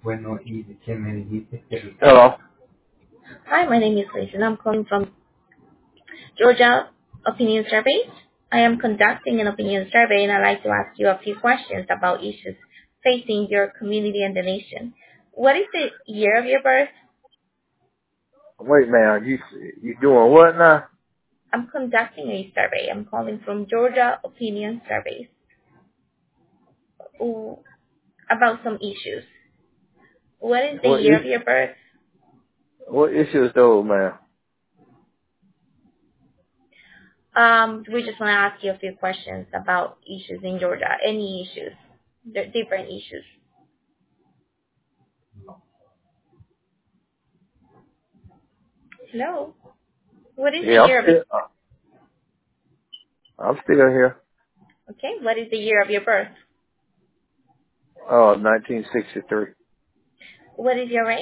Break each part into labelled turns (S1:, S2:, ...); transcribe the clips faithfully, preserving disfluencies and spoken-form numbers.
S1: Hello.
S2: Hi, my name is Liz, and I'm calling from Georgia Opinion Surveys. I am conducting an opinion survey, and I'd like to ask you a few questions about issues facing your community and the nation. What is the year of your birth?
S1: Wait, man. You you doing what now?
S2: I'm conducting a survey. I'm calling from Georgia Opinion Surveys Ooh, about some issues. What is the
S1: What
S2: year
S1: is
S2: of your birth?
S1: what issues though, man?
S2: Um, we just want to ask you a few questions about issues in Georgia. Any issues? The different issues. Hello. What is the
S1: Yeah, I'm
S2: year of your
S1: still I'm still here.
S2: Okay, what is the year of your birth?
S1: Oh, nineteen sixty-three.
S2: What is your race?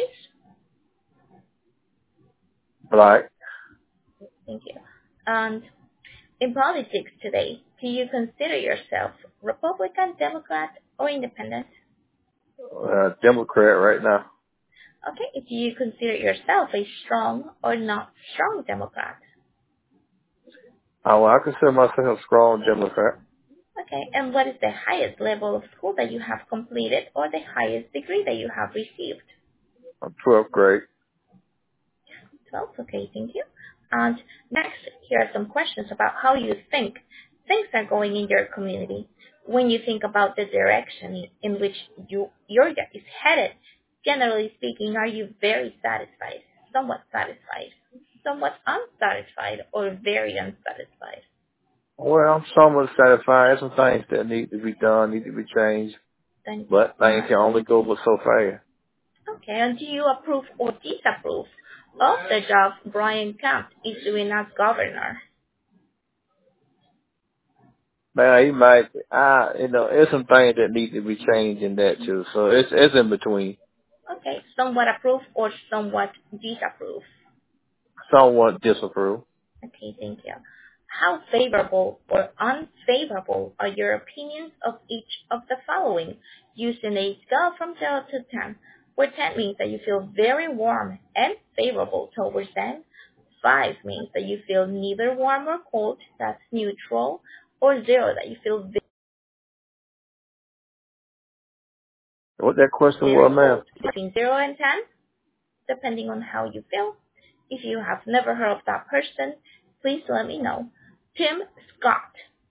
S1: Black.
S2: Thank you. And in politics today, do you consider yourself Republican, Democrat, or Independent?
S1: Uh, Democrat right now.
S2: Okay, do you consider yourself a strong or not strong Democrat?
S1: Oh, well, I consider myself a strong Democrat.
S2: Okay, and what is the highest level of school that you have completed or the highest degree that you have received?
S1: I'm twelfth grade.
S2: twelve, okay, thank you. And next, here are some questions about how you think things are going in your community. When you think about the direction in which you, your area is headed, generally speaking, are you very satisfied, somewhat satisfied, somewhat unsatisfied, or very unsatisfied?
S1: Well, I'm somewhat satisfied. There's some things that need to be done, need to be changed,
S2: Thank you
S1: but
S2: so
S1: things
S2: much.
S1: can only go but so fast.
S2: Okay, and do you approve or disapprove of the job Brian Kemp is doing as governor?
S1: Man, he might, I, you know, there's some things that need to be changed in that too. So it's it's in between.
S2: Okay, somewhat approve or somewhat disapprove.
S1: Somewhat disapprove.
S2: Okay, thank you. How favorable or unfavorable are your opinions of each of the following using a scale from zero to ten, where ten means that you feel very warm and favorable towards them, five means that you feel neither warm or cold, that's neutral, or zero that you feel
S1: What that question was,
S2: very
S1: man?
S2: cold. Between zero and ten, depending on how you feel. If you have never heard of that person, please let me know. Tim Scott.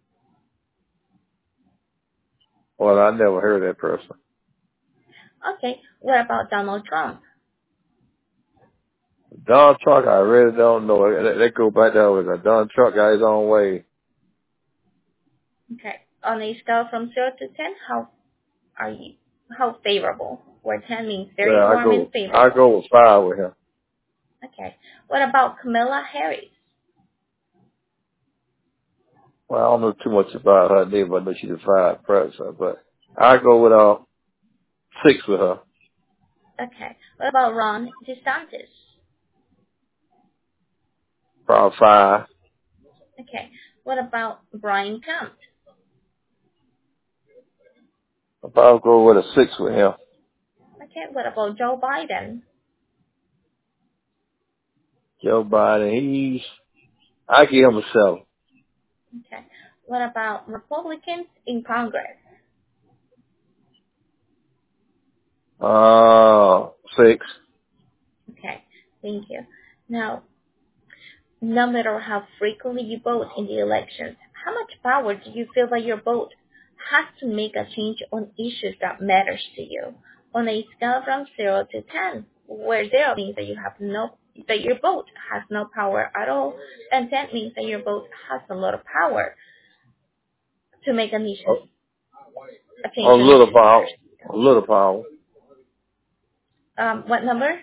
S1: Well, I never heard that person.
S2: Okay, what about Donald Trump?
S1: Don Trump, I really don't know. That, that go back there with a Don Trump got his own way.
S2: Okay, on a scale from zero to ten, how are you? How favorable? Where ten means very
S1: Well, I
S2: warm and
S1: go, I
S2: favorable.
S1: go with five with him.
S2: Okay, what about Kamala Harris?
S1: Well, I don't know too much about her name, but I know she's a five president. But I go with uh six with her.
S2: Okay, what about Ron DeSantis?
S1: Probably five.
S2: Okay, what about Brian Kemp?
S1: I'll probably go with a six with him.
S2: Okay, what about Joe Biden?
S1: Joe Biden, he's, I give him a seven.
S2: Okay, what about Republicans in Congress?
S1: Uh, six.
S2: Okay, thank you. Now, no matter how frequently you vote in the elections, how much power do you feel that your vote has to make a change on issues that matters to you? On a scale from zero to ten, where zero means that you have no, that your vote has no power at all, and ten means that your vote has a lot of power to make an issue, a
S1: A
S2: change on
S1: little
S2: issues that
S1: power.
S2: matters to
S1: A little power.
S2: you. Um, what number?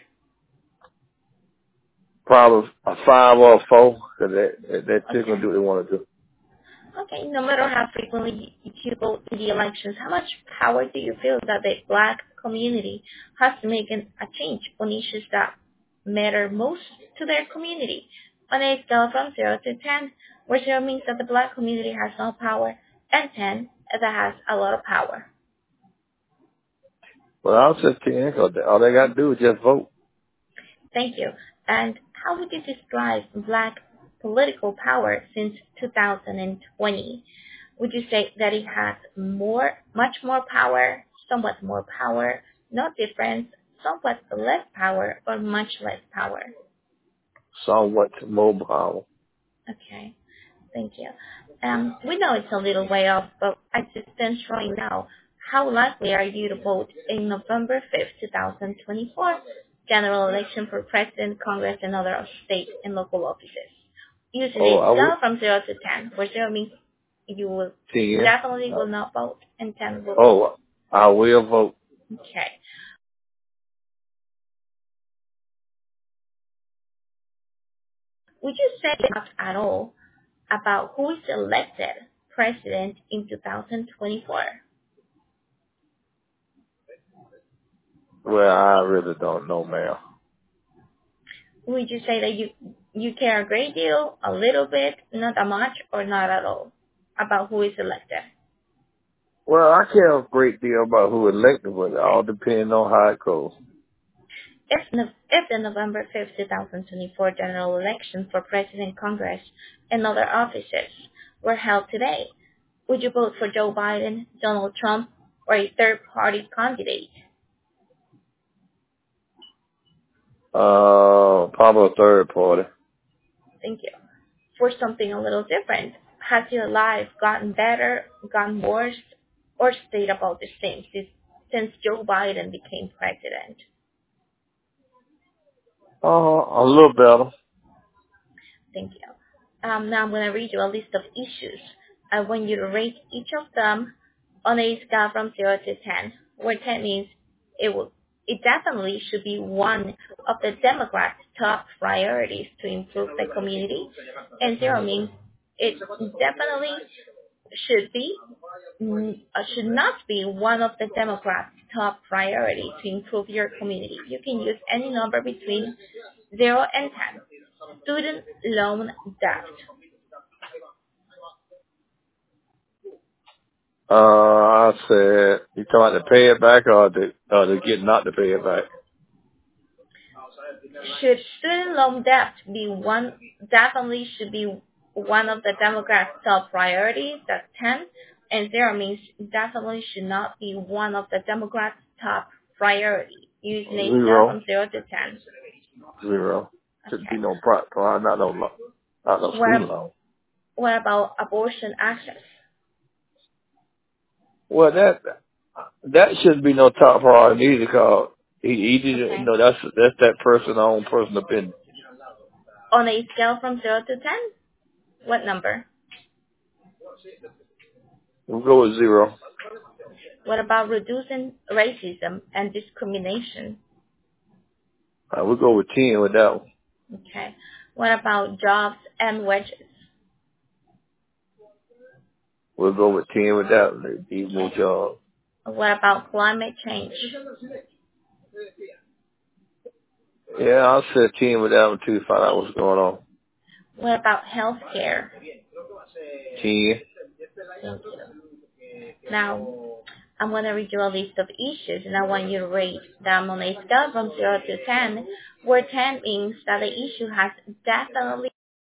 S1: Probably a five or a four, because that, that, that chick
S2: Okay.
S1: gonna do what they want to do.
S2: Okay, no matter how frequently you vote in the elections, how much power do you feel that the black community has to make an, a change on issues that matter most to their community? On a scale from zero to ten, where zero means that the black community has no power, and ten that has a lot of power.
S1: Well, I'll say ten, because all they got to do is just vote.
S2: Thank you. And how would you describe Black political power since two thousand twenty? Would you say that it has more, much more power, somewhat more power, no difference, somewhat less power, or much less power?
S1: Somewhat mobile.
S2: Okay, thank you. Um, we know it's a little way off, but as it stands right now, how likely are you to vote in November fifth, twenty twenty-four, general election for president, Congress, and other state and local offices? Using
S1: Oh,
S2: a
S1: I would
S2: scale from zero to ten, where zero means you will
S1: ten.
S2: definitely will not vote, and ten will vote.
S1: Oh, I will vote.
S2: Okay. Would you say not at all about who is elected president in two thousand twenty-four?
S1: Well, I really don't know, ma'am.
S2: Would you say that you you care a great deal, a little bit, not that much, or not at all about who is elected?
S1: Well, I care a great deal about who elected, but it all depends on how it goes.
S2: If, no, if the November fifth, twenty twenty-four general election for President, Congress, and other offices were held today, would you vote for Joe Biden, Donald Trump, or a third-party candidate?
S1: Uh, probably a third party.
S2: Thank you. For something a little different, has your life gotten better, gotten worse, or stayed about the same since, since Joe Biden became president?
S1: Uh, a little better.
S2: Thank you. Um, now I'm going to read you a list of issues. I want you to rate each of them on a scale from zero to ten, where ten means it will, it definitely should be one of the Democrats' top priorities to improve the community, and zero means it definitely should be mm, uh, should not be one of the Democrats' top priorities to improve your community. You can use any number between zero and ten. Student loan debt.
S1: Uh, I said, you talking about to pay it back or to, or to get not to pay it back?
S2: Should student loan debt be one, definitely should be one of the Democrats' top priorities, that's ten, and zero means definitely should not be one of the Democrats' top priorities. Using a scale
S1: Zero.
S2: from zero to ten.
S1: Zero. Should be
S2: Okay.
S1: no pro, pro not no, lo- not no
S2: What,
S1: student
S2: ab-
S1: loan.
S2: what about abortion access?
S1: Well, that, that shouldn't be no top priority either, because he, he didn't, you
S2: Okay.
S1: know, that's, that's that person's own personal opinion.
S2: On a scale from zero to ten, what number?
S1: We'll go with zero.
S2: What about reducing racism and discrimination?
S1: Uh, we'll go with ten with that one.
S2: Okay. What about jobs and wages?
S1: We'll go with ten with that one. Need more
S2: Okay.
S1: jobs.
S2: What about climate change?
S1: Yeah, I'll say ten with that one too, find out what's going on.
S2: What about health care?
S1: ten.
S2: Thank you. Now, I'm going to read you a list of issues, and I want you to rate them on a scale from zero to ten, where ten means that the issue has definitely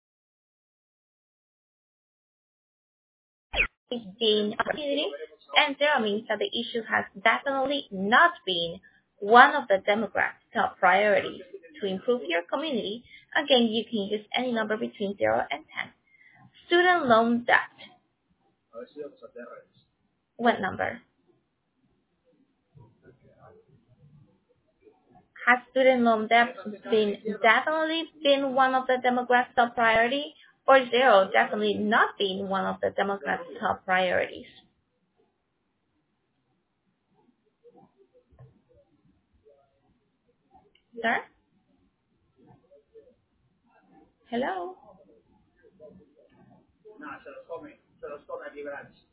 S2: been a community, and zero means that the issue has definitely not been one of the Democrats' top priorities to improve your community. Again, you can use any number between zero and ten. Student loan debt. What number? Has student loan debt been definitely been one of the Democrats' top priority, or zero definitely not been one of the Democrats' top priorities? Sir? Hello?